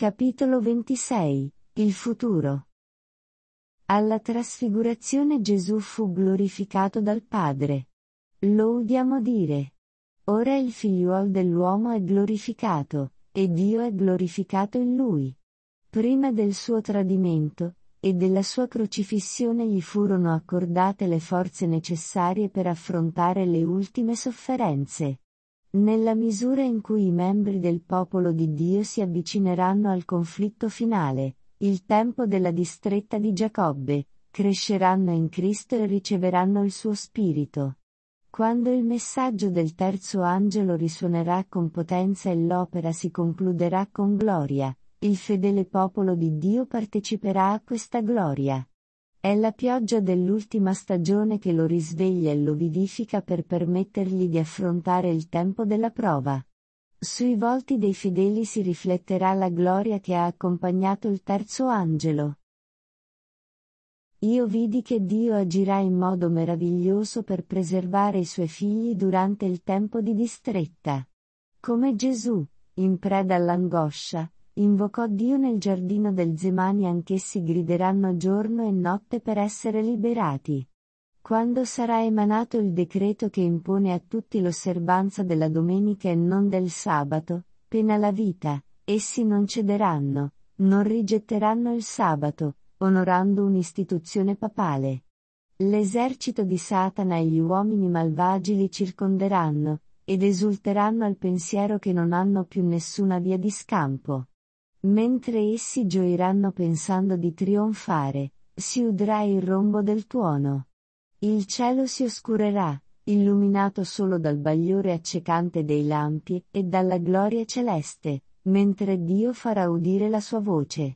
Capitolo 26. Il futuro. Alla trasfigurazione Gesù fu glorificato dal Padre. Lo udiamo dire. Ora il figliuol dell'uomo è glorificato, e Dio è glorificato in lui. Prima del suo tradimento, e della sua crocifissione gli furono accordate le forze necessarie per affrontare le ultime sofferenze. Nella misura in cui i membri del popolo di Dio si avvicineranno al conflitto finale, il tempo della distretta di Giacobbe, cresceranno in Cristo e riceveranno il suo spirito. Quando il messaggio del terzo angelo risuonerà con potenza e l'opera si concluderà con gloria, il fedele popolo di Dio parteciperà a questa gloria. È la pioggia dell'ultima stagione che lo risveglia e lo vivifica per permettergli di affrontare il tempo della prova. Sui volti dei fedeli si rifletterà la gloria che ha accompagnato il terzo angelo. Io vidi che Dio agirà in modo meraviglioso per preservare i suoi figli durante il tempo di distretta. Come Gesù, in preda all'angoscia, invocò Dio nel giardino del Zemani, anch'essi grideranno giorno e notte per essere liberati. Quando sarà emanato il decreto che impone a tutti l'osservanza della domenica e non del sabato, pena la vita, essi non cederanno, non rigetteranno il sabato, onorando un'istituzione papale. L'esercito di Satana e gli uomini malvagi li circonderanno, ed esulteranno al pensiero che non hanno più nessuna via di scampo. Mentre essi gioiranno pensando di trionfare, si udrà il rombo del tuono. Il cielo si oscurerà, illuminato solo dal bagliore accecante dei lampi e dalla gloria celeste, mentre Dio farà udire la sua voce.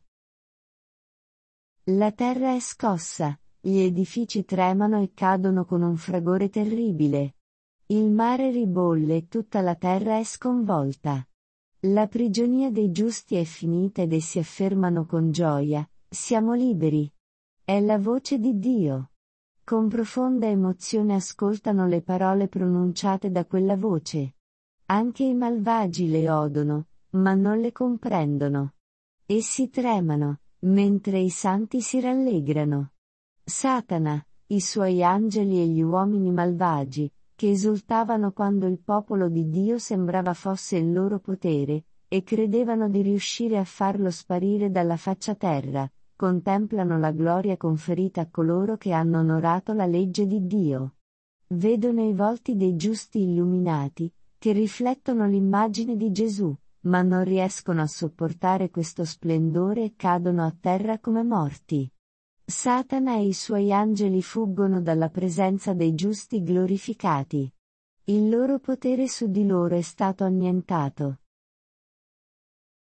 La terra è scossa, gli edifici tremano e cadono con un fragore terribile. Il mare ribolle e tutta la terra è sconvolta. La prigionia dei giusti è finita ed essi affermano con gioia, siamo liberi. È la voce di Dio. Con profonda emozione ascoltano le parole pronunciate da quella voce. Anche i malvagi le odono, ma non le comprendono. Essi tremano, mentre i santi si rallegrano. Satana, i suoi angeli e gli uomini malvagi, che esultavano quando il popolo di Dio sembrava fosse il loro potere, e credevano di riuscire a farlo sparire dalla faccia terra, contemplano la gloria conferita a coloro che hanno onorato la legge di Dio. Vedono i volti dei giusti illuminati, che riflettono l'immagine di Gesù, ma non riescono a sopportare questo splendore e cadono a terra come morti. Satana e i suoi angeli fuggono dalla presenza dei giusti glorificati. Il loro potere su di loro è stato annientato.